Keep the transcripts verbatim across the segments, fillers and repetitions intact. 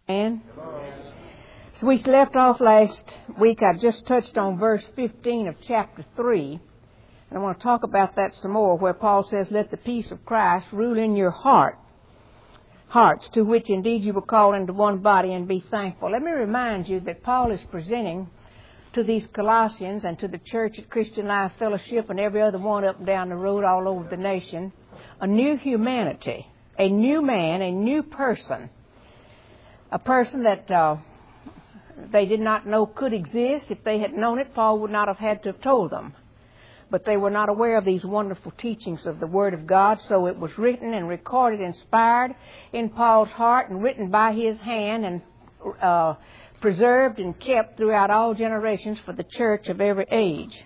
And so we left off last week. I just touched on verse fifteen of chapter three. And I want to talk about that some more, where Paul says, let the peace of Christ rule in your heart, hearts, to which indeed you were called into one body, and be thankful. Let me remind you that Paul is presenting to these Colossians and to the church at Christian Life Fellowship and every other one up and down the road all over the nation, a new humanity, a new man, a new person, a person that uh, they did not know could exist. If they had known it, Paul would not have had to have told them. But they were not aware of these wonderful teachings of the Word of God, so it was written and recorded, inspired in Paul's heart and written by his hand and uh, preserved and kept throughout all generations for the church of every age.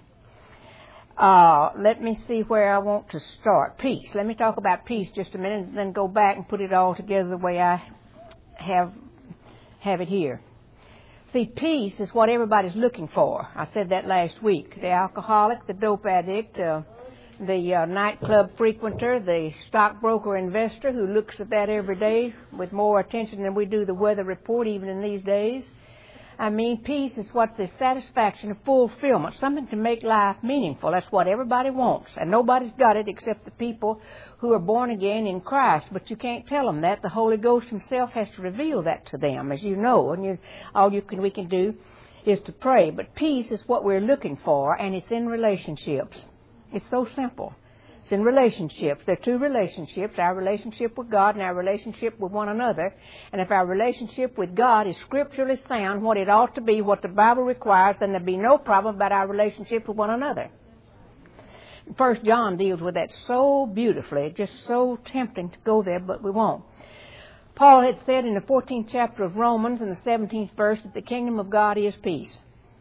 Uh, let me see where I want to start. Peace. Let me talk about peace just a minute and then go back and put it all together the way I have, have it here. See, peace is what everybody's looking for. I said that last week. The alcoholic, the dope addict, uh, the uh, nightclub frequenter, the stockbroker investor who looks at that every day with more attention than we do the weather report even in these days. I mean, peace is what the satisfaction of fulfillment, something to make life meaningful. That's what everybody wants. And nobody's got it except the people who are born again in Christ. But you can't tell them that. The Holy Ghost himself has to reveal that to them, as you know. And you, all you can, we can do is to pray. But peace is what we're looking for, and it's in relationships. It's so simple. It's in relationships. There are two relationships, our relationship with God and our relationship with one another. And if our relationship with God is scripturally sound, what it ought to be, what the Bible requires, then there'll be no problem about our relationship with one another. First John deals with that so beautifully, just so tempting to go there, but we won't. Paul had said in the fourteenth chapter of Romans in the seventeenth verse that the kingdom of God is peace.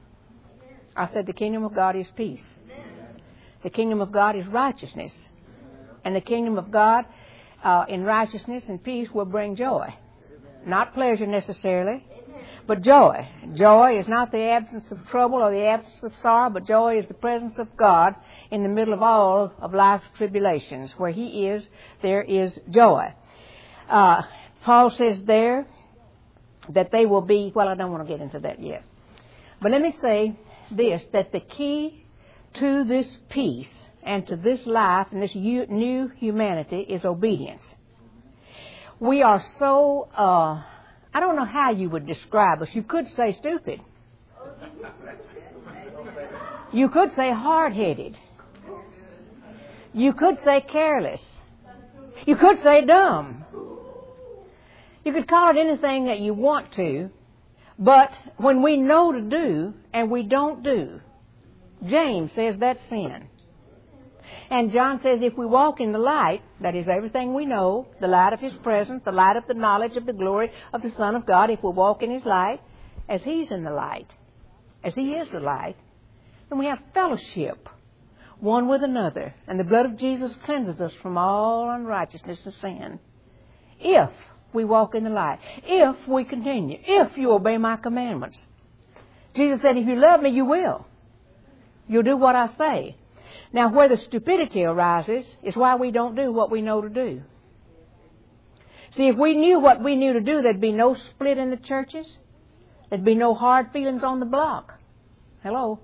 I said the kingdom of God is peace. The kingdom of God is righteousness. And the kingdom of God uh, in righteousness and peace will bring joy. Not pleasure necessarily, but joy. Joy is not the absence of trouble or the absence of sorrow, but joy is the presence of God in the middle of all of life's tribulations. Where He is, there is joy. Uh, Paul says there that they will be, well, I don't want to get into that yet. But let me say this, that the key to this peace and to this life and this new humanity is obedience. We are so, uh, I don't know how you would describe us. You could say stupid. You could say hard-headed. You could say careless. You could say dumb. You could call it anything that you want to, but when we know to do and we don't do, James says that's sin. And John says if we walk in the light, that is everything we know, the light of His presence, the light of the knowledge of the glory of the Son of God, if we walk in His light, as He's in the light, as He is the light, then we have fellowship one with another. And the blood of Jesus cleanses us from all unrighteousness and sin. If we walk in the light, if we continue, if you obey my commandments. Jesus said, if you love me, you will. You'll do what I say. Now, where the stupidity arises is why we don't do what we know to do. See, if we knew what we knew to do, there'd be no split in the churches. There'd be no hard feelings on the block. Hello?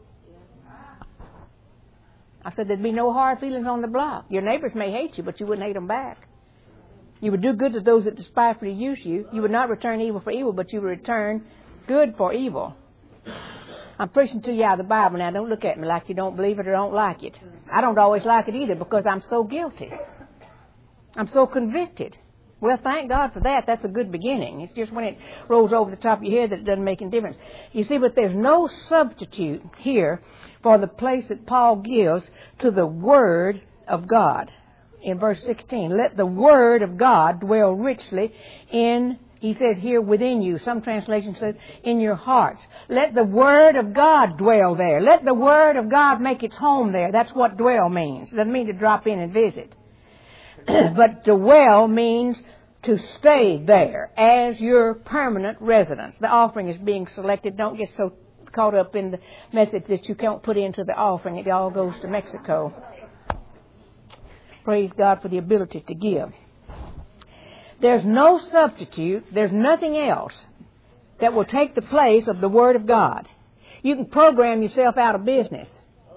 I said there'd be no hard feelings on the block. Your neighbors may hate you, but you wouldn't hate them back. You would do good to those that despitefully use you. You would not return evil for evil, but you would return good for evil. I'm preaching to you out of the Bible now. Don't look at me like you don't believe it or don't like it. I don't always like it either because I'm so guilty. I'm so convicted. Well, thank God for that. That's a good beginning. It's just when it rolls over the top of your head that it doesn't make any difference. You see, but there's no substitute here for the place that Paul gives to the Word of God. In verse sixteen, let the Word of God dwell richly in, he says here, within you. Some translation says, in your hearts. Let the Word of God dwell there. Let the Word of God make its home there. That's what dwell means. It doesn't mean to drop in and visit. But dwell means to stay there as your permanent residence. The offering is being selected. Don't get so caught up in the message that you can't put into the offering. It all goes to Mexico. Praise God for the ability to give. There's no substitute. There's nothing else that will take the place of the Word of God. You can program yourself out of business.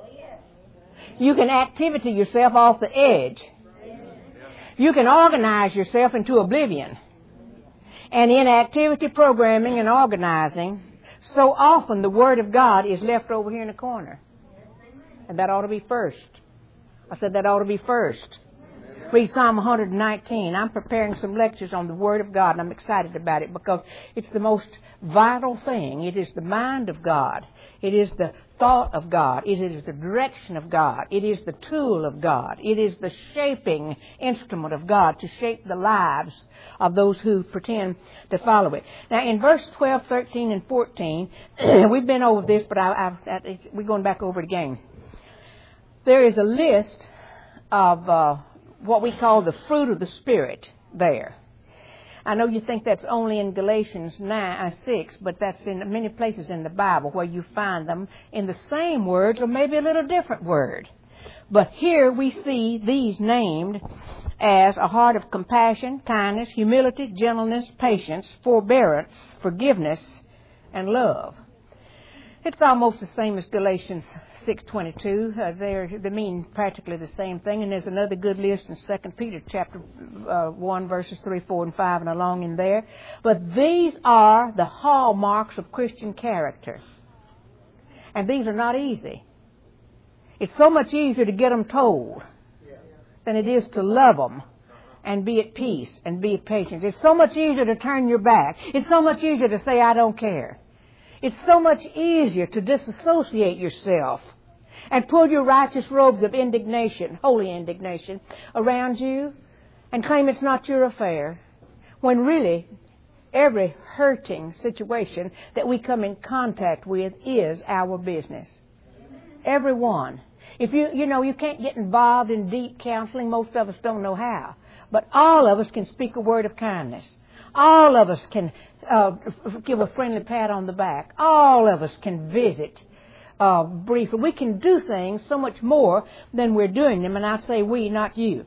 You can activity yourself off the edge. You can organize yourself into oblivion. And in activity programming and organizing, so often the Word of God is left over here in the corner. And that ought to be first. I said that ought to be first. Read Psalm one nineteen. I'm preparing some lectures on the Word of God, and I'm excited about it because it's the most vital thing. It is the mind of God. It is the thought of God. It is the direction of God. It is the tool of God. It is the shaping instrument of God to shape the lives of those who pretend to follow it. Now, in verse twelve, thirteen, and fourteen, we've been over this, but I, I, we're going back over it again. There is a list of uh, what we call the fruit of the Spirit there. I know you think that's only in Galatians nine, six, but that's in many places in the Bible where you find them in the same words or maybe a little different word. But here we see these named as a heart of compassion, kindness, humility, gentleness, patience, forbearance, forgiveness, and love. It's almost the same as Galatians six twenty-two. Uh, they're, they mean practically the same thing. And there's another good list in Second Peter chapter uh, one, verses three, four, and five, and along in there. But these are the hallmarks of Christian character. And these are not easy. It's so much easier to get them told than it is to love them and be at peace and be patient. It's so much easier to turn your back. It's so much easier to say, I don't care. It's so much easier to disassociate yourself and pull your righteous robes of indignation, holy indignation, around you and claim it's not your affair, when really every hurting situation that we come in contact with is our business. Every one. If you, you know, you can't get involved in deep counseling. Most of us don't know how. But all of us can speak a word of kindness. All of us can uh, give a friendly pat on the back. All of us can visit uh, briefly. We can do things so much more than we're doing them. And I say we, not you.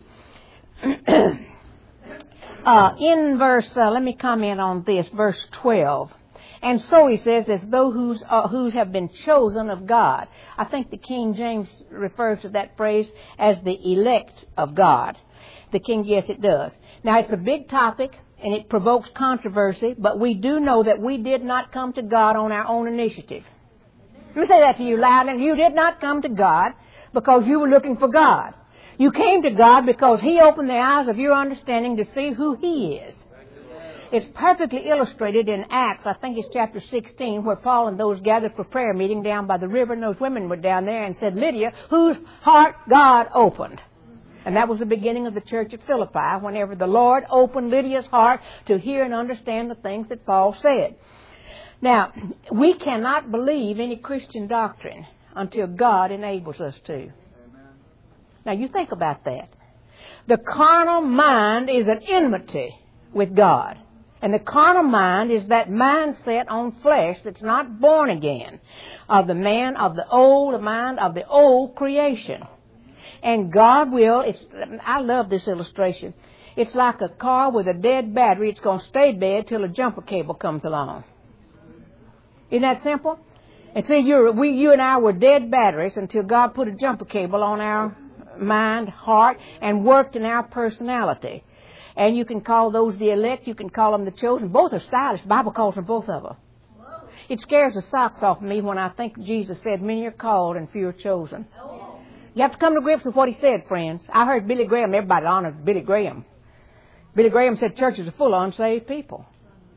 uh, in verse, uh, let me comment on this, verse twelve. And so he says, as though whose, uh, whose have been chosen of God. I think the King James refers to that phrase as the elect of God. The King, yes, it does. Now, it's a big topic, and it provokes controversy, but we do know that we did not come to God on our own initiative. Let me say that to you loud. And you did not come to God because you were looking for God. You came to God because He opened the eyes of your understanding to see who He is. It's perfectly illustrated in Acts, I think it's chapter sixteen, where Paul and those gathered for prayer meeting down by the river, and those women were down there and said, Lydia, whose heart God opened. And that was the beginning of the church at Philippi, whenever the Lord opened Lydia's heart to hear and understand the things that Paul said. Now, we cannot believe any Christian doctrine until God enables us to. Amen. Now, you think about that. The carnal mind is at enmity with God. And the carnal mind is that mindset on flesh that's not born again, of the man of the old, the mind of the old creation. And God will, it's, I love this illustration. It's like a car with a dead battery. It's going to stay dead till a jumper cable comes along. Isn't that simple? And see, you're, we, you and I were dead batteries until God put a jumper cable on our mind, heart, and worked in our personality. And you can call those the elect. You can call them the chosen. Both are stylish. The Bible calls them both of them. It scares the socks off me when I think Jesus said, many are called and few are chosen. You have to come to grips with what He said, friends. I heard Billy Graham. Everybody honored Billy Graham. Billy Graham said churches are full of unsaved people.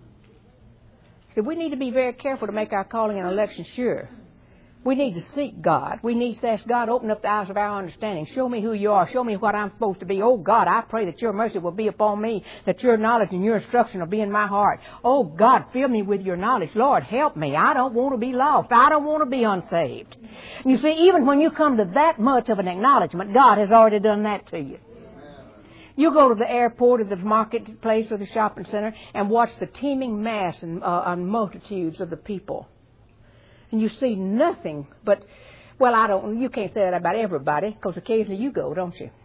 He said we need to be very careful to make our calling and election sure. We need to seek God. We need to ask God, open up the eyes of our understanding. Show me who You are. Show me what I'm supposed to be. Oh, God, I pray that Your mercy will be upon me, that Your knowledge and Your instruction will be in my heart. Oh, God, fill me with Your knowledge. Lord, help me. I don't want to be lost. I don't want to be unsaved. And you see, even when you come to that much of an acknowledgement, God has already done that to you. You go to the airport or the marketplace or the shopping center and watch the teeming mass and, uh, and multitudes of the people. And you see nothing but, well, I don't, you can't say that about everybody, because occasionally you go, don't you?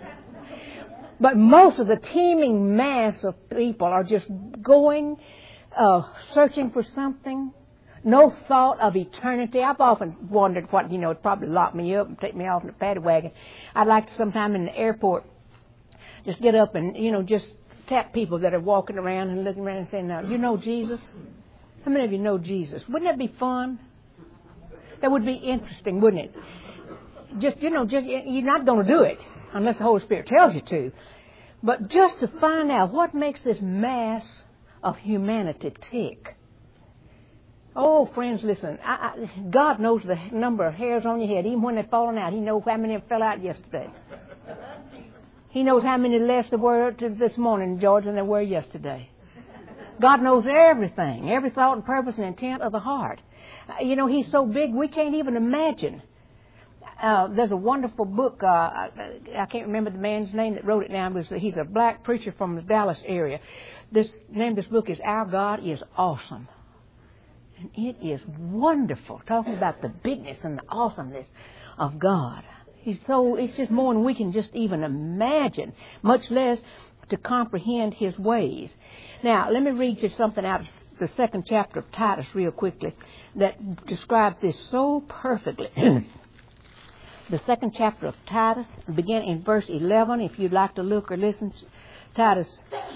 But most of the teeming mass of people are just going uh, searching for something, no thought of eternity. I've often wondered what, you know, it'd probably lock me up and take me off in a paddy wagon. I'd like to sometime in the airport just get up and, you know, just tap people that are walking around and looking around and saying, now, you know Jesus? How many of you know Jesus? Wouldn't that be fun? That would be interesting, wouldn't it? Just, you know, just, you're not going to do it unless the Holy Spirit tells you to. But just to find out what makes this mass of humanity tick. Oh, friends, listen. I, I, God knows the number of hairs on your head. Even when they're falling out, He knows how many fell out yesterday. He knows how many less there were this morning, George, than there were yesterday. God knows everything, every thought and purpose and intent of the heart. Uh, you know, He's so big we can't even imagine. Uh, there's a wonderful book. Uh, I, I can't remember the man's name that wrote it now. But he's a black preacher from the Dallas area. This name of this book is Our God is Awesome. And it is wonderful, talking about the bigness and the awesomeness of God. He's so, it's just more than we can just even imagine, much less to comprehend His ways. Now, let me read you something out of the second chapter of Titus real quickly that describes this so perfectly. The second chapter of Titus, begin in verse eleven, if you'd like to look or listen. Titus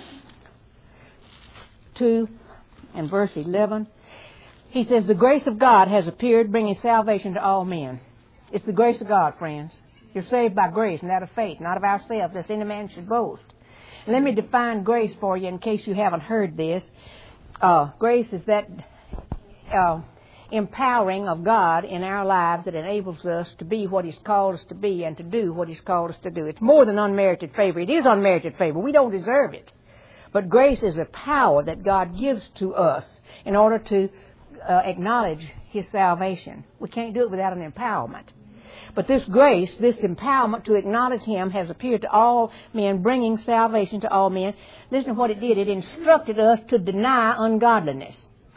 two and verse eleven. He says, the grace of God has appeared, bringing salvation to all men. It's the grace of God, friends. You're saved by grace, and that of faith, not of ourselves, lest any man should boast. And let me define grace for you in case you haven't heard this. Uh, grace is that uh, empowering of God in our lives that enables us to be what He's called us to be and to do what He's called us to do. It's more than unmerited favor. It is unmerited favor. We don't deserve it. But grace is a power that God gives to us in order to Uh, acknowledge His salvation. We can't do it without an empowerment. But this grace, this empowerment to acknowledge Him has appeared to all men, bringing salvation to all men. Listen to what it did. It instructed us to deny ungodliness.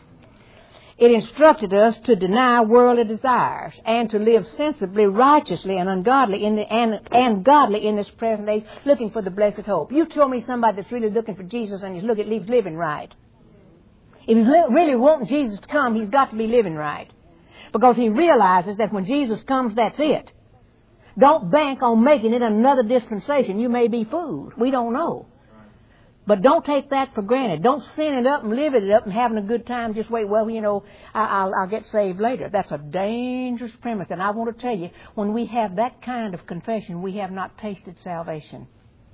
It instructed us to deny worldly desires and to live sensibly, righteously, and ungodly in the, and, and godly in this present age, looking for the blessed hope. You tell me somebody that's really looking for Jesus and he's looking, he's living right. If he's really wanting Jesus to come, he's got to be living right. Because he realizes that when Jesus comes, that's it. Don't bank on making it another dispensation. You may be fooled. We don't know. But don't take that for granted. Don't sin it up and live it up and having a good time. Just wait, well, you know, I, I'll, I'll get saved later. That's a dangerous premise. And I want to tell you, when we have that kind of confession, we have not tasted salvation.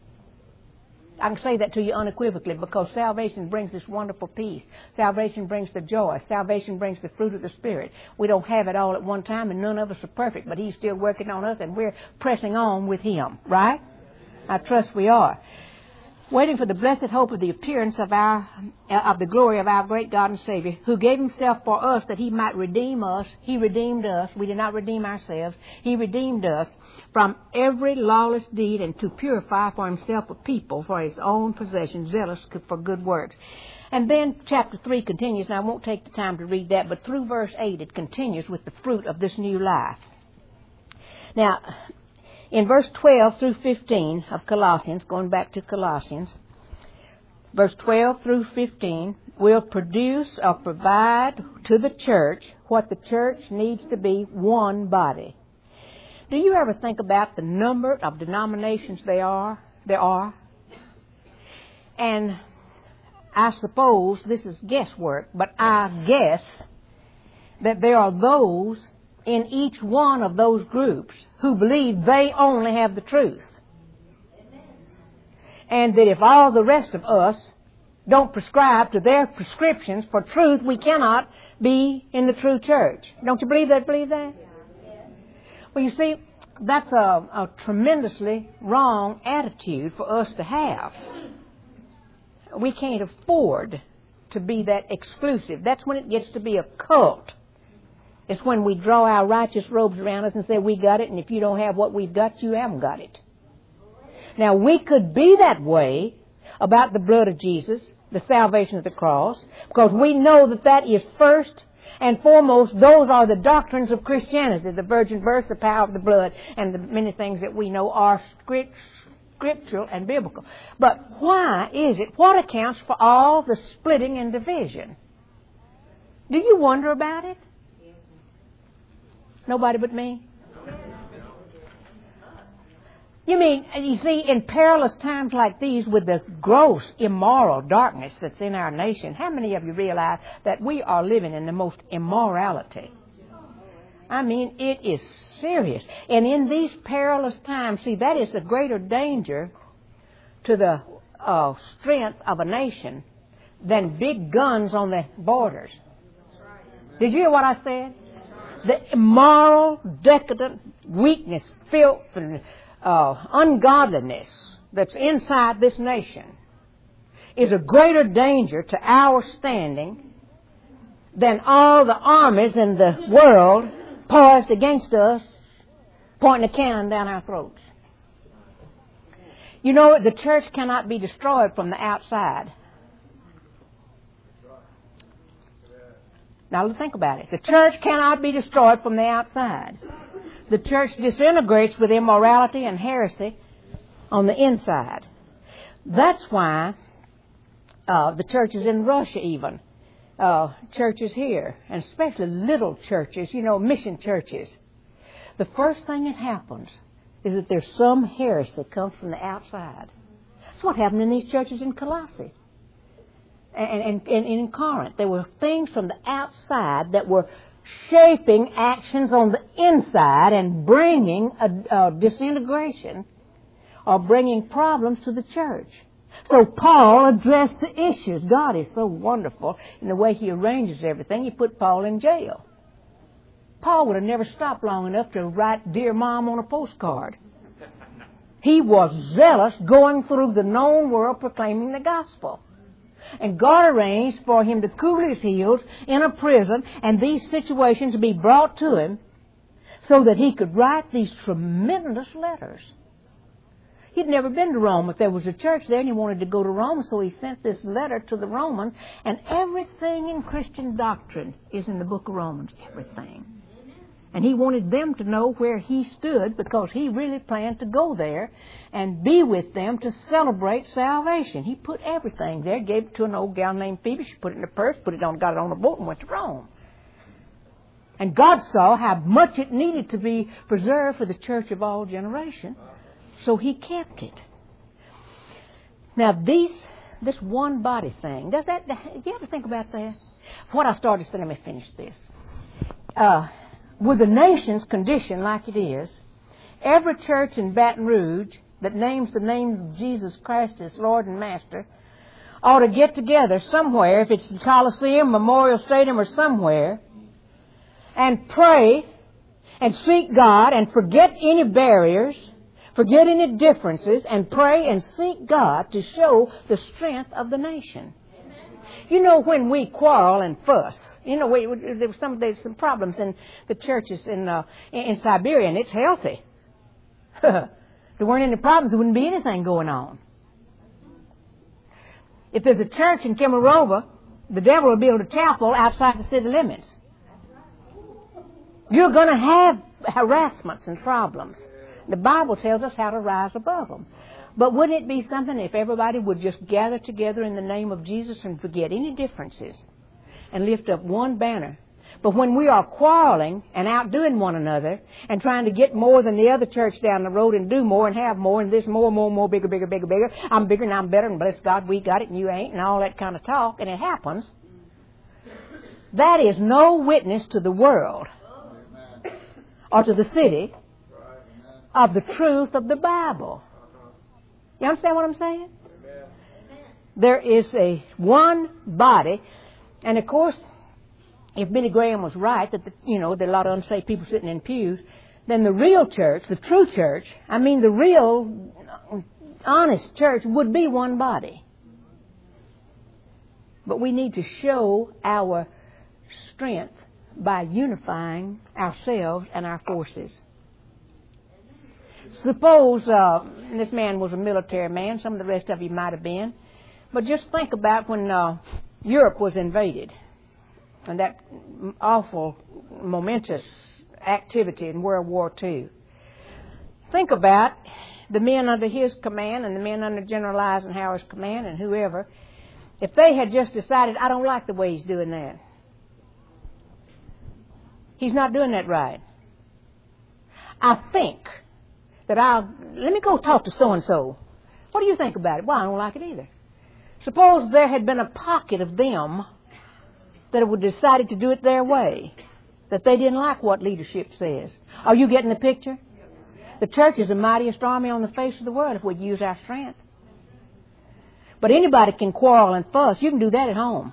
I can say that to you unequivocally because salvation brings this wonderful peace. Salvation brings the joy. Salvation brings the fruit of the Spirit. We don't have it all at one time, and none of us are perfect, but He's still working on us, and we're pressing on with Him, right? I trust we are. Waiting for the blessed hope of the appearance of our of the glory of our great God and Savior, who gave Himself for us that He might redeem us. He redeemed us. We did not redeem ourselves. He redeemed us from every lawless deed and to purify for Himself a people for His own possession, zealous for good works. And then chapter three continues, and I won't take the time to read that, but through verse eight it continues with the fruit of this new life. Now, in verse twelve through fifteen of Colossians, going back to Colossians, verse twelve through fifteen will produce or provide to the church what the church needs to be, one body. Do you ever think about the number of denominations there are? There are? And I suppose this is guesswork, but I guess that there are those in each one of those groups who believe they only have the truth. And that if all the rest of us don't prescribe to their prescriptions for truth, we cannot be in the true church. Don't you believe that? Believe that? Well, you see, that's a, a tremendously wrong attitude for us to have. We can't afford to be that exclusive. That's when it gets to be a cult. It's when we draw our righteous robes around us and say, we got it, and if you don't have what we've got, you haven't got it. Now, we could be that way about the blood of Jesus, the salvation of the cross, because we know that that is first and foremost, those are the doctrines of Christianity, the virgin birth, the power of the blood, and the many things that we know are script, scriptural and biblical. But why is it? What accounts for all the splitting and division? Do you wonder about it? Nobody but me? You mean, you see, in perilous times like these, with the gross immoral darkness that's in our nation, how many of you realize that we are living in the most immorality? I mean, it is serious. And in these perilous times, see, that is a greater danger to the uh, strength of a nation than big guns on the borders. Did you hear what I said? The immoral, decadent weakness, filth, and uh, ungodliness that's inside this nation is a greater danger to our standing than all the armies in the world poised against us, pointing a cannon down our throats. You know, the church cannot be destroyed from the outside. Now think about it. The church cannot be destroyed from the outside. The church disintegrates with immorality and heresy on the inside. That's why uh, the churches in Russia even, uh, churches here, and especially little churches, you know, mission churches, the first thing that happens is that there's some heresy that comes from the outside. That's what happened in these churches in Colossae. And, and, and in Corinth, there were things from the outside that were shaping actions on the inside and bringing a, a disintegration or bringing problems to the church. So Paul addressed the issues. God is so wonderful in the way He arranges everything. He put Paul in jail. Paul would have never stopped long enough to write Dear Mom on a postcard. He was zealous going through the known world proclaiming the gospel. And God arranged for him to cool his heels in a prison and these situations be brought to him so that he could write these tremendous letters. He'd never been to Rome, but there was a church there and he wanted to go to Rome, so he sent this letter to the Romans. And everything in Christian doctrine is in the book of Romans, everything. And he wanted them to know where he stood because he really planned to go there and be with them to celebrate salvation. He put everything there, gave it to an old gal named Phoebe. She put it in a purse, put it on, got it on a boat and went to Rome. And God saw how much it needed to be preserved for the church of all generations, so He kept it. Now, these, this one body thing, does that, do you ever think about that? What I started to say, let me finish this. Uh, With the nation's condition like it is, every church in Baton Rouge that names the name of Jesus Christ as Lord and Master ought to get together somewhere, if it's the Coliseum, Memorial Stadium, or somewhere, and pray and seek God and forget any barriers, forget any differences, and pray and seek God to show the strength of the nation. You know, when we quarrel and fuss, you know, we, there was some there's some problems in the churches in uh, in Siberia, and it's healthy. If there weren't any problems, there wouldn't be anything going on. If there's a church in Kemerovo, the devil will build a chapel outside the city limits. You're going to have harassments and problems. The Bible tells us how to rise above them. But wouldn't it be something if everybody would just gather together in the name of Jesus and forget any differences and lift up one banner? But when we are quarreling and outdoing one another and trying to get more than the other church down the road and do more and have more and this more, more, more, bigger, bigger, bigger, bigger, I'm bigger and I'm better and bless God we got it and you ain't and all that kind of talk, and it happens, that is no witness to the world or to the city of the truth of the Bible. You understand what I'm saying? Amen. There is a one body, and of course, if Billy Graham was right that the, you know there are a lot of unsaved people sitting in pews, then the real church, the true church, I mean the real honest church would be one body. But we need to show our strength by unifying ourselves and our forces. Suppose uh, this man was a military man. Some of the rest of you might have been. But just think about when uh, Europe was invaded and that awful, momentous activity in World War Two. Think about the men under his command and the men under General Eisenhower's command and whoever, if they had just decided, I don't like the way he's doing that. He's not doing that right. I think that I'll, let me go talk to so-and-so. What do you think about it? Well, I don't like it either. Suppose there had been a pocket of them that would have decided to do it their way, that they didn't like what leadership says. Are you getting the picture? The church is the mightiest army on the face of the world if we use our strength. But anybody can quarrel and fuss. You can do that at home.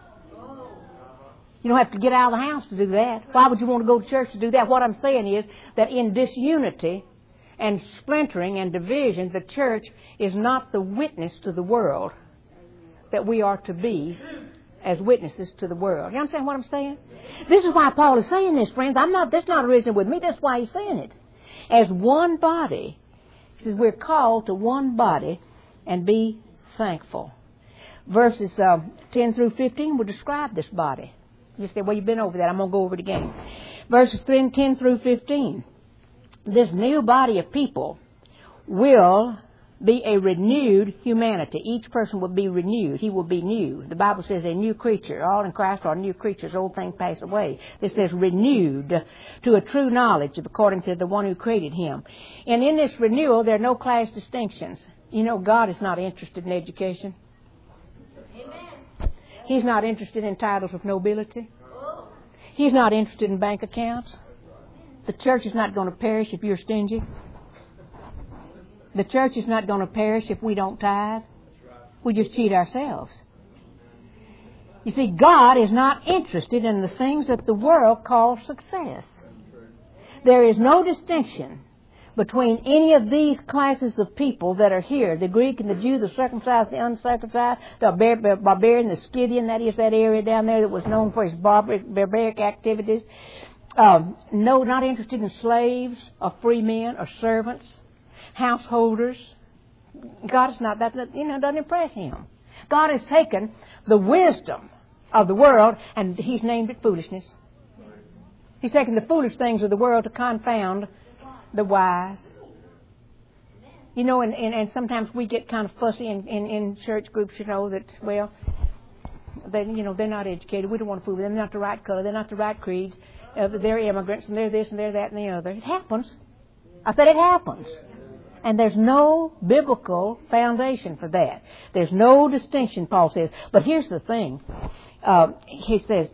You don't have to get out of the house to do that. Why would you want to go to church to do that? What I'm saying is that in disunity and splintering and division, the church is not the witness to the world that we are to be as witnesses to the world. You understand what I'm saying? This is why Paul is saying this, friends. I'm not, that's not original with me. That's why he's saying it. As one body, he says we're called to one body and be thankful. Verses uh, ten through fifteen will describe this body. You say, well, you've been over that. I'm going to go over it again. Verses ten through fifteen. This new body of people will be a renewed humanity. Each person will be renewed. He will be new. The Bible says a new creature. All in Christ are new creatures. Old things pass away. This says renewed to a true knowledge according to the one who created him. And in this renewal, there are no class distinctions. You know, God is not interested in education. Amen. He's not interested in titles of nobility. He's not interested in bank accounts. The church is not going to perish if you're stingy. The church is not going to perish if we don't tithe. We just cheat ourselves. You see, God is not interested in the things that the world calls success. There is no distinction between any of these classes of people that are here, the Greek and the Jew, the circumcised, the uncircumcised, the bar- barbarian, the Scythian, that is that area down there that was known for its barbaric, barbaric activities. Um, no, not interested in slaves or free men or servants, householders. God is not, that, you know, doesn't impress him. God has taken the wisdom of the world and he's named it foolishness. He's taken the foolish things of the world to confound the wise. You know, and, and, and sometimes we get kind of fussy in, in, in church groups, you know, that, well, they, you know, they're not educated. We don't want to fool them. They're not the right color. They're not the right creed. Uh, they're immigrants and they're this and they're that and the other. It happens. I said it happens. And there's no biblical foundation for that. There's no distinction, Paul says. But here's the thing. Uh, he says,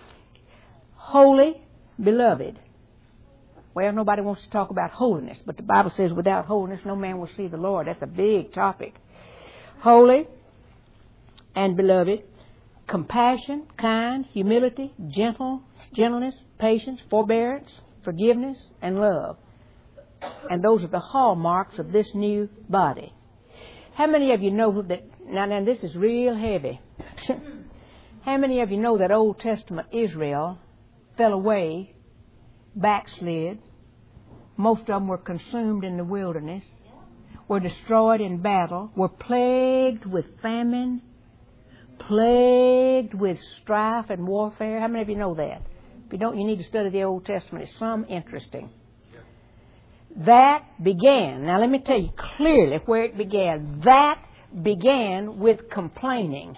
holy, beloved. Well, nobody wants to talk about holiness, but the Bible says without holiness no man will see the Lord. That's a big topic. Holy and beloved, compassion, kind, humility, gentle, gentleness, patience, forbearance, forgiveness, and love. And those are the hallmarks of this new body. How many of you know that, now, now this is real heavy. How many of you know that Old Testament Israel fell away, backslid? Most of them were consumed in the wilderness, were destroyed in battle, were plagued with famine, plagued with strife and warfare. How many of you know that? If you don't, you need to study the Old Testament. It's some interesting. That began, now let me tell you clearly where it began. That began with complaining.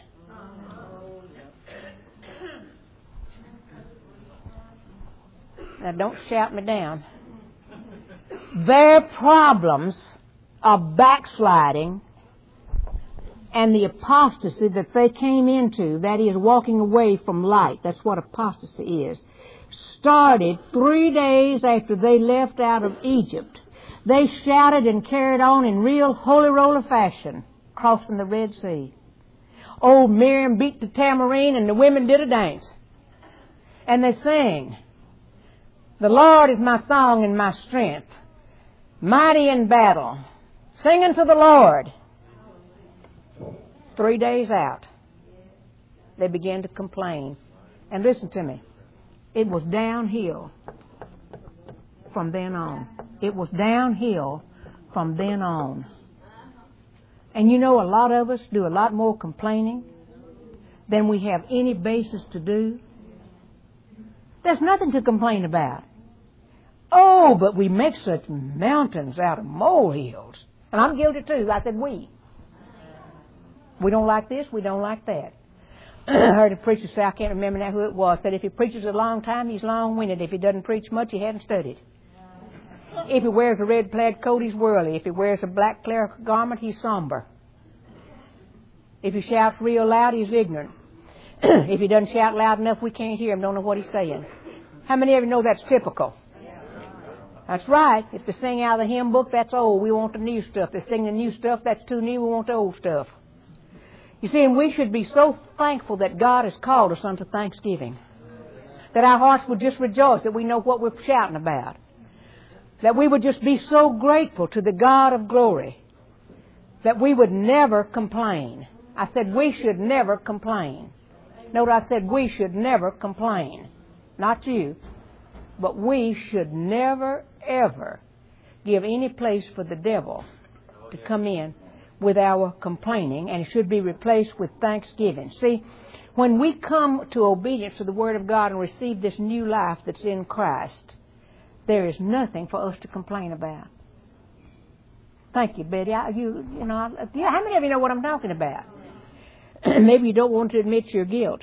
Now don't shout me down. Their problems of backsliding and the apostasy that they came into, that is walking away from light, that's what apostasy is, started three days after they left out of Egypt. They shouted and carried on in real holy roller fashion, crossing the Red Sea. Old Miriam beat the tambourine and the women did a dance. And they sang, the Lord is my song and my strength, mighty in battle, singing to the Lord. Three days out, they began to complain. And listen to me. It was downhill from then on. It was downhill from then on. And you know, a lot of us do a lot more complaining than we have any basis to do. There's nothing to complain about. Oh, but we make such mountains out of molehills. And I'm guilty too. I said we. We don't like this, we don't like that. I heard a preacher say, I can't remember now who it was, said if he preaches a long time, he's long-winded. If he doesn't preach much, he hadn't studied. If he wears a red plaid coat, he's worldly. If he wears a black clerical garment, he's somber. If he shouts real loud, he's ignorant. If he doesn't shout loud enough, we can't hear him, don't know what he's saying. How many of you know that's typical? That's right. If they sing out of the hymn book, that's old. We want the new stuff. If they sing the new stuff, that's too new. We want the old stuff. You see, and we should be so thankful that God has called us unto thanksgiving. That our hearts would just rejoice that we know what we're shouting about. That we would just be so grateful to the God of glory that we would never complain. I said we should never complain. Note I said we should never complain. Not you. But we should never, ever give any place for the devil to come in with our complaining, and it should be replaced with thanksgiving. See, when we come to obedience to the Word of God and receive this new life that's in Christ, there is nothing for us to complain about. Thank you, Betty. I, you, you know, I, yeah, how many of you know what I'm talking about? Maybe you don't want to admit your guilt.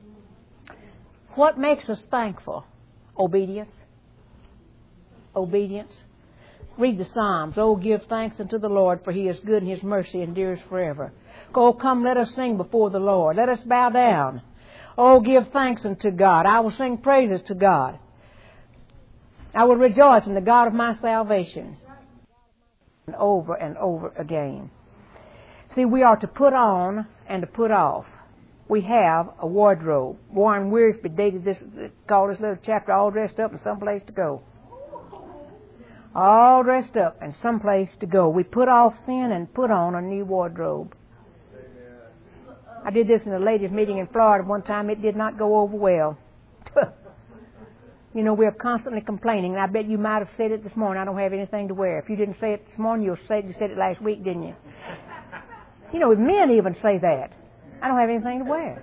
What makes us thankful? Obedience. Obedience. Read the Psalms. Oh, give thanks unto the Lord, for He is good and His mercy endures forever. Oh, come, let us sing before the Lord. Let us bow down. Oh, give thanks unto God. I will sing praises to God. I will rejoice in the God of my salvation. And over and over again. See, we are to put on and to put off. We have a wardrobe. Warren Wiersbe dated this, called this little chapter, All Dressed Up and Someplace to Go. All dressed up and someplace to go. We put off sin and put on a new wardrobe. I did this in a ladies' meeting in Florida one time. It did not go over well. You know, we're constantly complaining, and I bet you might have said it this morning, I don't have anything to wear. If you didn't say it this morning, you'll say it, you said it last week, didn't you? You know, men even say that. I don't have anything to wear.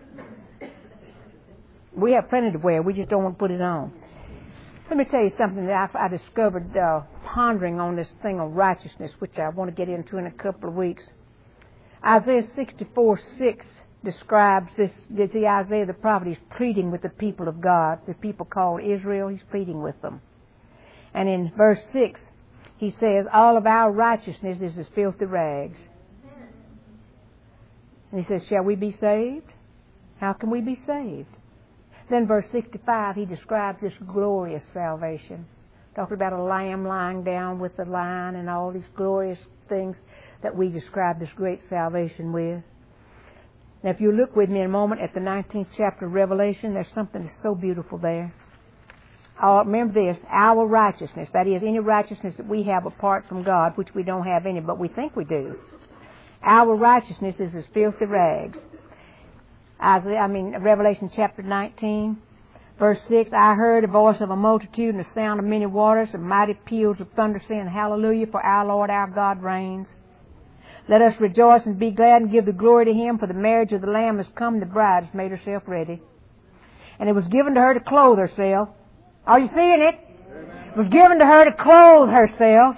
We have plenty to wear. We just don't want to put it on. Let me tell you something that I, I discovered uh, pondering on this thing of righteousness, which I want to get into in a couple of weeks. Isaiah sixty-four six describes this. You see, Isaiah the prophet is pleading with the people of God, the people called Israel. He's pleading with them. And in verse six, he says, all of our righteousness is as filthy rags. And he says, shall we be saved? How can we be saved? Then verse sixty-five, he describes this glorious salvation. Talking about a lamb lying down with the lion and all these glorious things that we describe this great salvation with. Now, if you look with me in a moment at the nineteenth chapter of Revelation, there's something that's so beautiful there. Uh, remember this, our righteousness, that is, any righteousness that we have apart from God, which we don't have any, but we think we do. Our righteousness is as filthy rags. Isaiah, I mean, Revelation chapter nineteen, verse six, I heard a voice of a multitude and the sound of many waters and mighty peals of thunder saying, hallelujah, for our Lord our God reigns. Let us rejoice and be glad and give the glory to Him, for the marriage of the Lamb has come, the bride has made herself ready. And it was given to her to clothe herself. Are you seeing it? It was given to her to clothe herself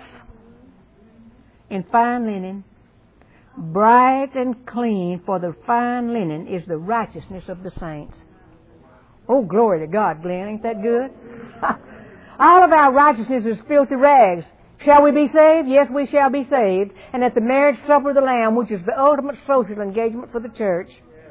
in fine linen, bright and clean, for the fine linen is the righteousness of the saints. Oh, glory to God, Glenn. Ain't that good? All of our righteousness is filthy rags. Shall we be saved? Yes, we shall be saved. And at the marriage supper of the Lamb, which is the ultimate social engagement for the church,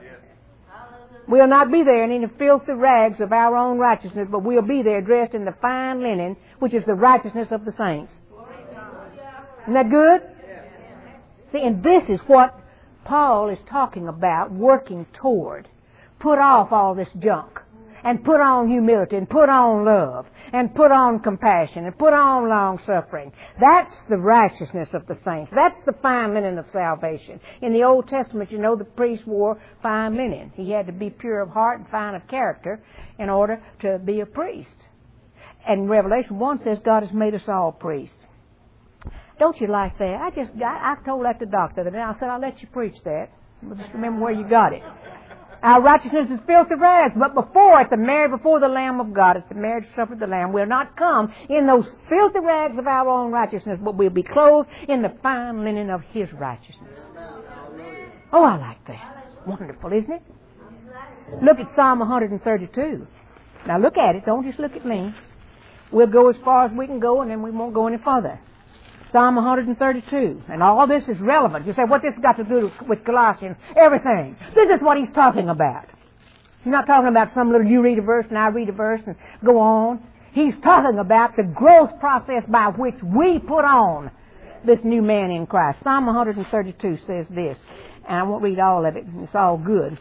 we'll not be there in any filthy rags of our own righteousness, but we'll be there dressed in the fine linen, which is the righteousness of the saints. Isn't that good? See, and this is what Paul is talking about, working toward. Put off all this junk, and put on humility, and put on love, and put on compassion, and put on long-suffering. That's the righteousness of the saints. That's the fine linen of salvation. In the Old Testament, you know, the priest wore fine linen. He had to be pure of heart and fine of character in order to be a priest. And Revelation one says God has made us all priests. Don't you like that? I just got, I told that to the doctor the other day. I said, I'll let you preach that. But just remember where you got it. Our righteousness is filthy rags, but before, at the marriage, before the Lamb of God, at the marriage supper of the Lamb, we'll not come in those filthy rags of our own righteousness, but we'll be clothed in the fine linen of His righteousness. Oh, I like that. It's wonderful, isn't it? Look at Psalm one thirty-two. Now look at it. Don't just look at me. We'll go as far as we can go, and then we won't go any further. Psalm one thirty-two. And all this is relevant. You say, what this got to do with Colossians? Everything. This is what he's talking about. He's not talking about some little, you read a verse and I read a verse and go on. He's talking about the growth process by which we put on this new man in Christ. Psalm one thirty-two says this. And I won't read all of it. It's all good.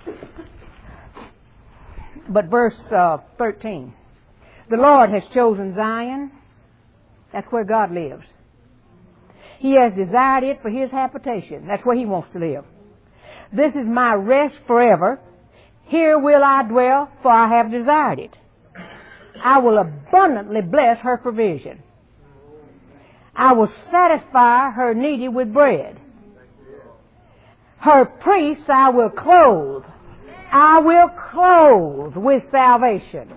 But verse uh, thirteen. The Lord has chosen Zion. That's where God lives. He has desired it for His habitation. That's where He wants to live. This is my rest forever. Here will I dwell, for I have desired it. I will abundantly bless her provision. I will satisfy her needy with bread. Her priests I will clothe. I will clothe with salvation.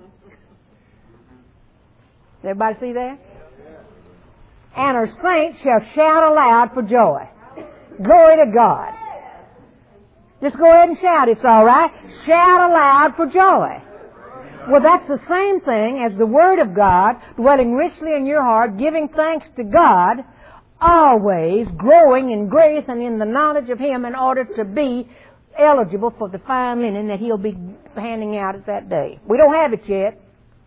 Everybody see that? And her saints shall shout aloud for joy. Glory to God. Just go ahead and shout. It's all right. Shout aloud for joy. Well, that's the same thing as the Word of God dwelling richly in your heart, giving thanks to God, always growing in grace and in the knowledge of Him in order to be eligible for the fine linen that He'll be handing out at that day. We don't have it yet.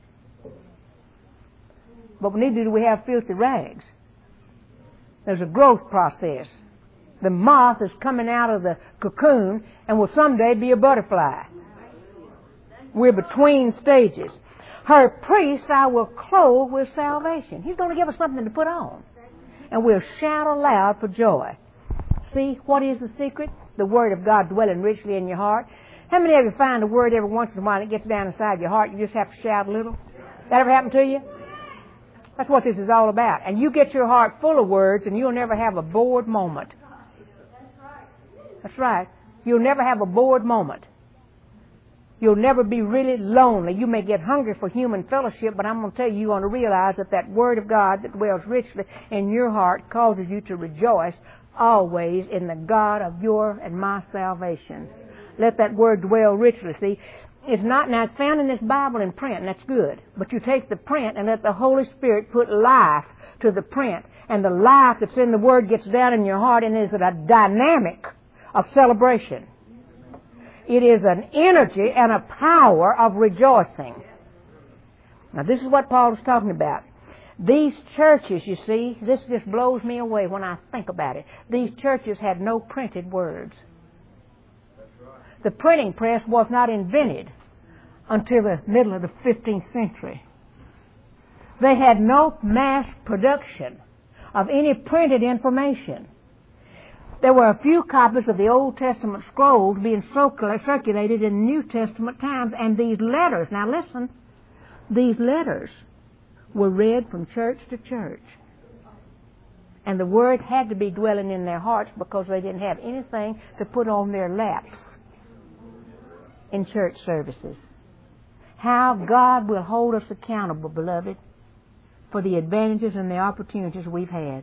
But neither do we have filthy rags. There's a growth process. The moth is coming out of the cocoon and will someday be a butterfly. We're between stages. Her priests I will clothe with salvation. He's going to give us something to put on. And we'll shout aloud for joy. See, what is the secret? The Word of God dwelling richly in your heart. How many of you find a word every once in a while and it gets down inside your heart, you just have to shout a little? That ever happened to you? That's what this is all about. And you get your heart full of words and you'll never have a bored moment. That's right. You'll never have a bored moment. You'll never be really lonely. You may get hungry for human fellowship, but I'm going to tell you, you're going to realize that that Word of God that dwells richly in your heart causes you to rejoice always in the God of your and my salvation. Let that Word dwell richly. See, it's not, now it's found in this Bible in print, and that's good. But you take the print and let the Holy Spirit put life to the print. And the life that's in the Word gets down in your heart and is a dynamic of celebration. It is an energy and a power of rejoicing. Now this is what Paul is talking about. These churches, you see, this just blows me away when I think about it. These churches had no printed words. The printing press was not invented until the middle of the fifteenth century. They had no mass production of any printed information. There were a few copies of the Old Testament scrolls being circulated in New Testament times, and these letters, now listen, these letters were read from church to church. And the Word had to be dwelling in their hearts because they didn't have anything to put on their laps in church services. How God will hold us accountable, beloved, for the advantages and the opportunities we've had.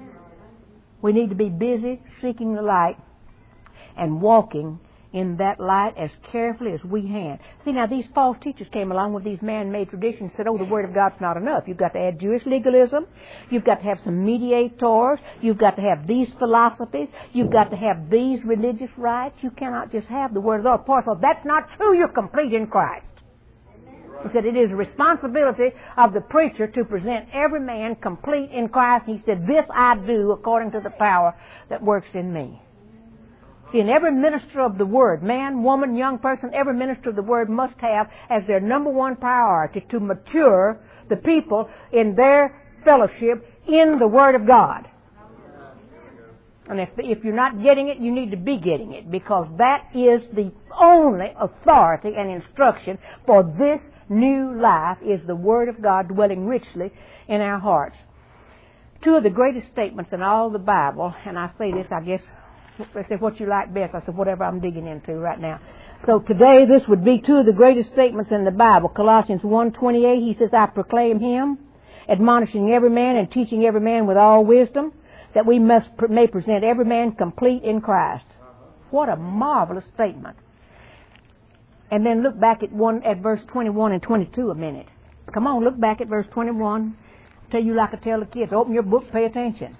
We need to be busy seeking the light and walking in that light as carefully as we can. See, now these false teachers came along with these man-made traditions and said, oh, the Word of God's not enough. You've got to add Jewish legalism. You've got to have some mediators. You've got to have these philosophies. You've got to have these religious rites. You cannot just have the Word of the Lord. Paul said, that's not true. You're complete in Christ. He said, it is the responsibility of the preacher to present every man complete in Christ. He said, this I do according to the power that works in me. See, and every minister of the Word, man, woman, young person, every minister of the Word must have as their number one priority to mature the people in their fellowship in the Word of God. And if, if you're not getting it, you need to be getting it, because that is the only authority and instruction for this new life, is the Word of God dwelling richly in our hearts. Two of the greatest statements in all the Bible, and I say this, I guess, they say what you like best. I said whatever I'm digging into right now. So today this would be two of the greatest statements in the Bible. Colossians one twenty-eight, he says, I proclaim him, admonishing every man and teaching every man with all wisdom, that we must, may present every man complete in Christ. What a marvelous statement. And then look back at one at verse twenty-one and twenty-two a minute. Come on, look back at verse twenty-one. Tell you like I tell the kids, open your book, pay attention.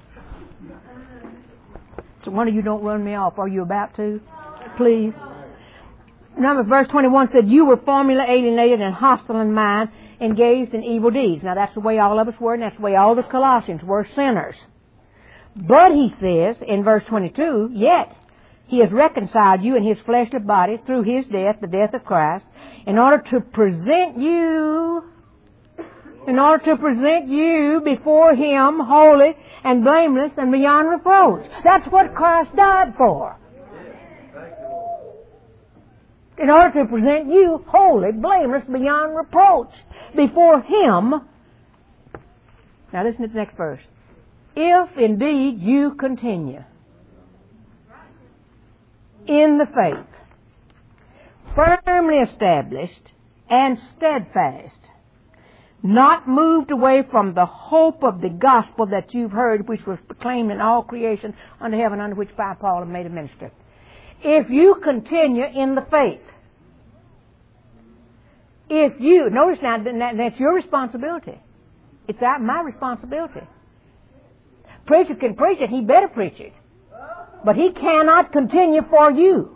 So one of you don't run me off. Are you about to? Please. Remember, verse twenty-one said, you were formerly alienated and hostile in mind, engaged in evil deeds. Now that's the way all of us were, and that's the way all the Colossians were, sinners. But he says in verse twenty-two, yet he has reconciled you in his fleshly body through his death, the death of Christ, in order to present you, in order to present you before him holy and blameless and beyond reproach. That's what Christ died for. In order to present you holy, blameless, beyond reproach before him. Now listen to the next verse. If indeed you continue in the faith, firmly established and steadfast, not moved away from the hope of the gospel that you've heard, which was proclaimed in all creation under heaven, under which by Paul have made a minister. If you continue in the faith, if you, notice now, that's your responsibility. It's my responsibility. Preacher can preach it, he better preach it. But he cannot continue for you.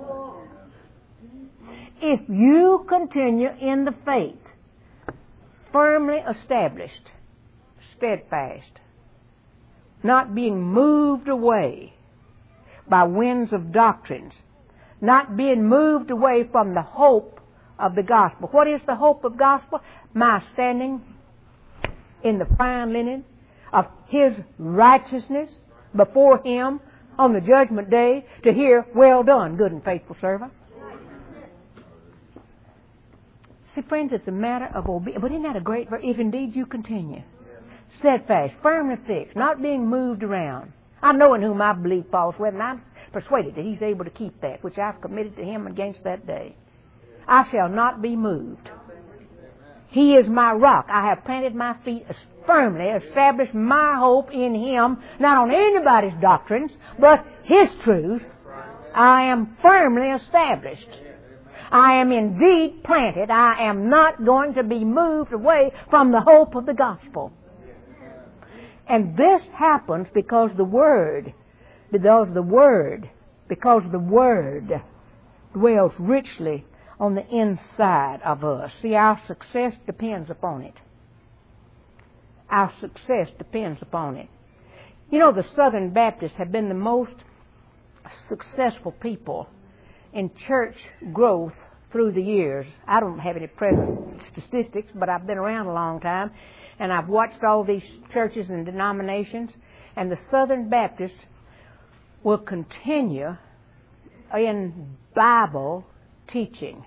If you continue in the faith, firmly established, steadfast, not being moved away by winds of doctrines, not being moved away from the hope of the gospel. What is the hope of gospel? My standing in the fine linen of his righteousness before him on the judgment day to hear, well done, good and faithful servant. See, friends, it's a matter of obedience. But isn't that a great verse? If indeed you continue, steadfast, firmly fixed, not being moved around. I know in whom I believe false witness, and I'm persuaded that he's able to keep that, which I've committed to him against that day. I shall not be moved. He is my rock. I have planted my feet firmly, established my hope in him, not on anybody's doctrines, but his truth. I am firmly established. I am indeed planted. I am not going to be moved away from the hope of the gospel. And this happens because the Word, because the Word, because the Word dwells richly on the inside of us. See, our success depends upon it. Our success depends upon it. You know, the Southern Baptists have been the most successful people in church growth through the years. I don't have any present statistics, but I've been around a long time, and I've watched all these churches and denominations, and the Southern Baptists will continue in Bible teaching.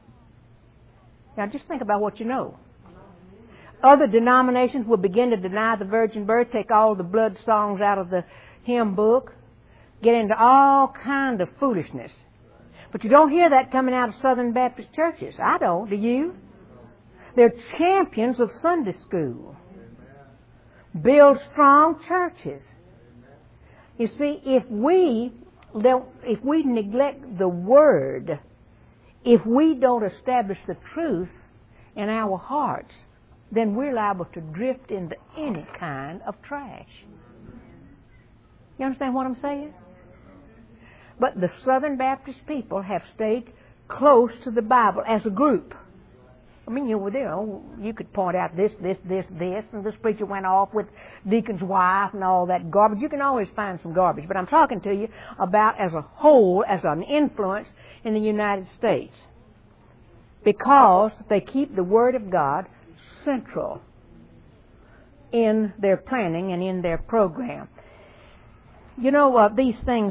Now just think about what you know. Other denominations will begin to deny the virgin birth, take all the blood songs out of the hymn book, get into all kind of foolishness. But you don't hear that coming out of Southern Baptist churches. I don't. Do you? They're champions of Sunday school. Build strong churches. You see, if we don't, if we neglect the Word, if we don't establish the truth in our hearts, then we're liable to drift into any kind of trash. You understand what I'm saying? But the Southern Baptist people have stayed close to the Bible as a group. I mean, you know, you could point out this, this, this, this, and this preacher went off with deacon's wife and all that garbage. You can always find some garbage. But I'm talking to you about as a whole, as an influence in the United States. Because they keep the Word of God central in their planning and in their program. You know, uh, these things,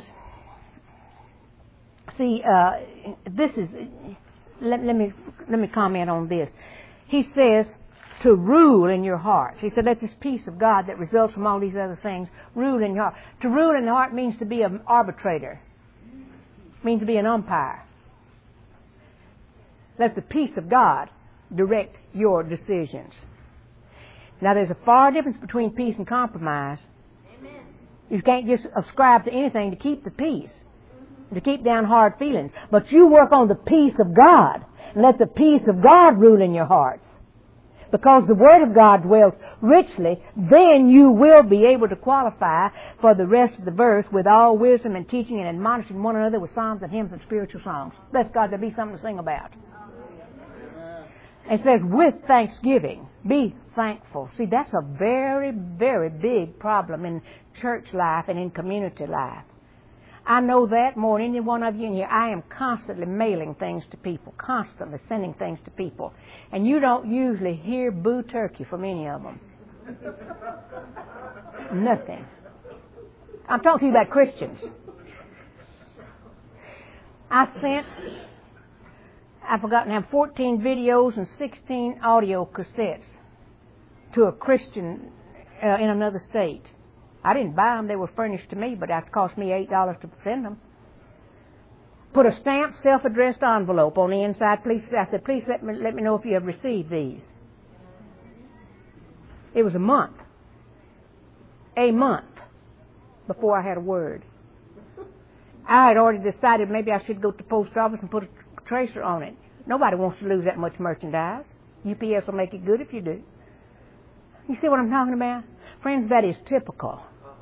see, uh, this is, let, let me let me comment on this. He says to rule in your heart. He said, let this peace of God that results from all these other things rule in your heart. To rule in the heart means to be an arbitrator, means to be an umpire. Let the peace of God direct your decisions. Now, there's a far difference between peace and compromise. Amen. You can't just ascribe to anything to keep the peace, to keep down hard feelings. But you work on the peace of God, and let the peace of God rule in your hearts. Because the Word of God dwells richly, then you will be able to qualify for the rest of the verse with all wisdom and teaching and admonishing one another with psalms and hymns and spiritual songs. Bless God, there'll be something to sing about. It says, with thanksgiving, be thankful. See, that's a very, very big problem in church life and in community life. I know that more than any one of you in here. I am constantly mailing things to people, constantly sending things to people. And you don't usually hear boo turkey from any of them. Nothing. I'm talking to you about Christians. I sent, I've forgotten, I have fourteen videos and sixteen audio cassettes to a Christian uh, in another state. I didn't buy them. They were furnished to me, but it cost me eight dollars to send them. Put a stamped, self-addressed envelope on the inside. Please, I said, please let me, let me know if you have received these. It was a month. A month before I had a word. I had already decided maybe I should go to the post office and put a tracer on it. Nobody wants to lose that much merchandise. U P S will make it good if you do. You see what I'm talking about? Friends, that is typical.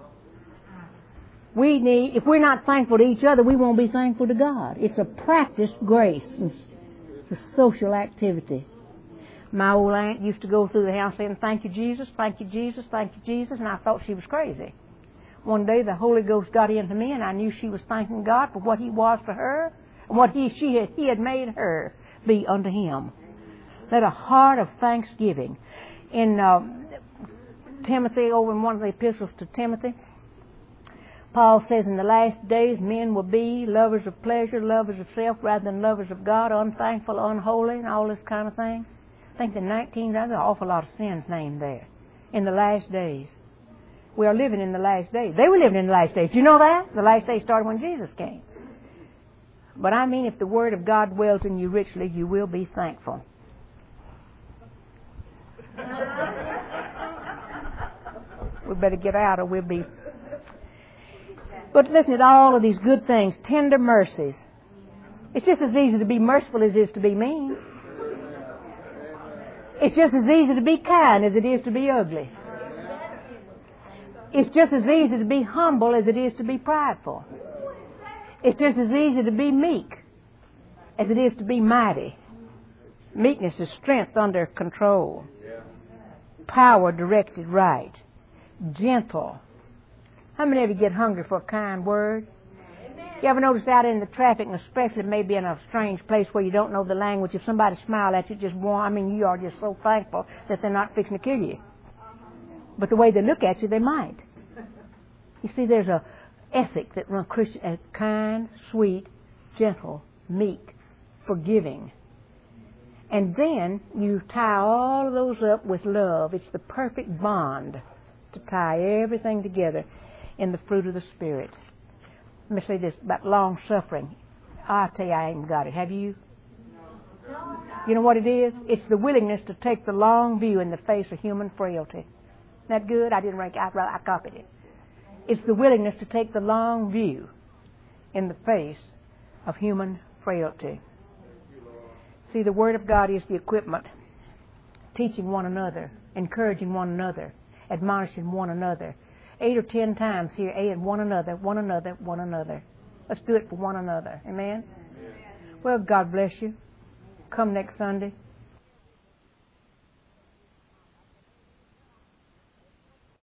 We need, if we're not thankful to each other, we won't be thankful to God. It's a practiced grace. It's a social activity. My old aunt used to go through the house saying, thank you, Jesus, thank you, Jesus, thank you, Jesus, and I thought she was crazy. One day the Holy Ghost got into me, and I knew she was thanking God for what He was to her and what He, she had, He had made her be unto Him. Let a heart of thanksgiving. In uh, Timothy, over in one of the epistles to Timothy, Paul says, in the last days men will be lovers of pleasure, lovers of self, rather than lovers of God, unthankful, unholy, and all this kind of thing. I think the nineteen, there's an awful lot of sins named there. In the last days. We are living in the last days. They were living in the last days. Do you know that? The last days started when Jesus came. But I mean, if the Word of God dwells in you richly, you will be thankful. We better get out or we'll be... But listen to all of these good things. Tender mercies. It's just as easy to be merciful as it is to be mean. It's just as easy to be kind as it is to be ugly. It's just as easy to be humble as it is to be prideful. It's just as easy to be meek as it is to be mighty. Meekness is strength under control. Power directed right. Gentle. How many of you get hungry for a kind word? You ever notice out in the traffic, and especially maybe in a strange place where you don't know the language, if somebody smiles at you, just warm, I mean, you are just so thankful that they're not fixing to kill you. But the way they look at you, they might. You see, there's a ethic that runs Christian as kind, sweet, gentle, meek, forgiving. And then you tie all of those up with love. It's the perfect bond to tie everything together in the fruit of the Spirit. Let me say this about long suffering. I'll tell you, I ain't got it. Have you? You know what it is? It's the willingness to take the long view in the face of human frailty. Isn't that good? I didn't rank. I, I copied it. It's the willingness to take the long view in the face of human frailty. See, the Word of God is the equipment. Teaching one another, encouraging one another, admonishing one another. Eight or ten times here, eight, one another, one another, one another. Let's do it for one another. Amen? Well, God bless you. Come next Sunday.